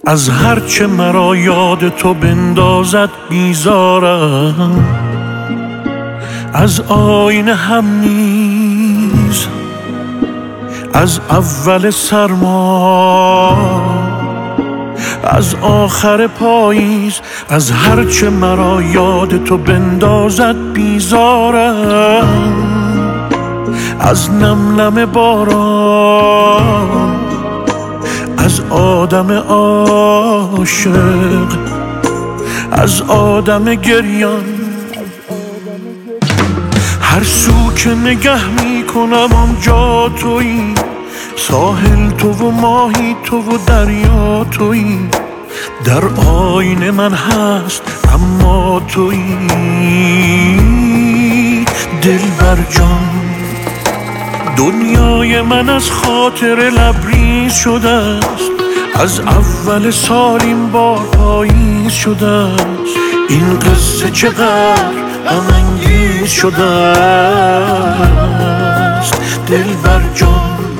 از هرچه مرا یاد تو بندازد بیزارم، از آینه هم نیز، از اول سرما، از آخر پاییز. از هرچه مرا یاد تو بندازد بیزارم، از نم نم باران، از آدم عاشق، از آدم گریان. هر سو که نگه می کنم آنجا تویی، ساحل تو و ماهی تو و دریا تویی. در آینه من هست اما تویی دلبر جان. دنیای من از خاطر لبریز شده است، از اول سال این بار پاییز شده است. این قصه چقدر غم انگیز شده است دلبر جان.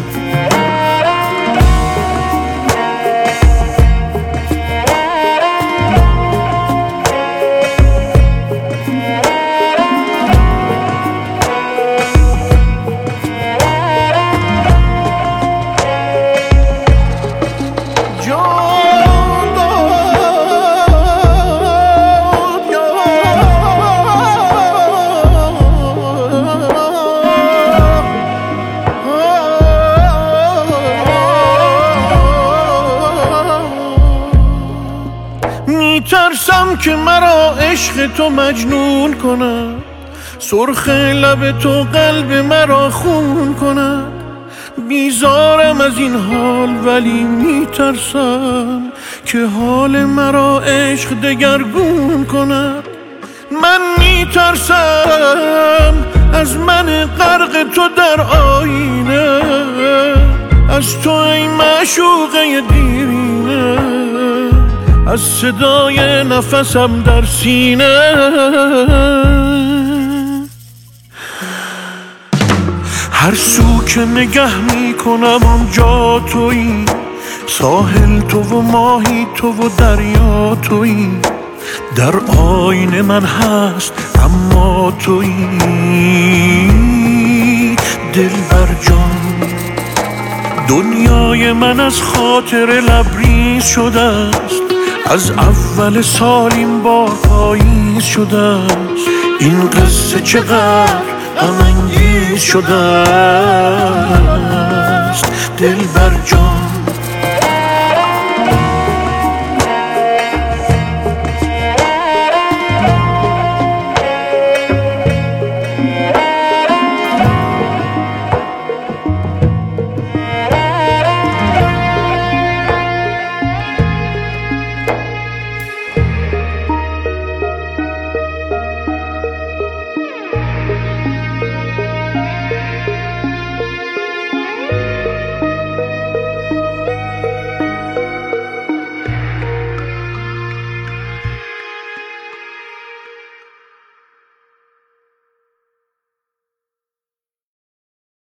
میترسم که مرا عشق تو مجنون کند، سرخ لب تو قلب مرا خون کند. بیزارم از این حال ولی میترسم که حال مرا عشق دگرگون کند. من میترسم از من غرق تو در آینه، از تو ای معشوقه دیرینه، از صدای نفسم در سینه. هر سو که نگه می کنم آنجا تویی، ساحل تو و ماهی تو و دریا تویی. در آینه من هست اما تویی دلبر جان. دنیای من از خاطر لبریز شده است، از اول سال این بار پاییز شده است. این قصه چقدر غم انگیز شده است دلبر جان.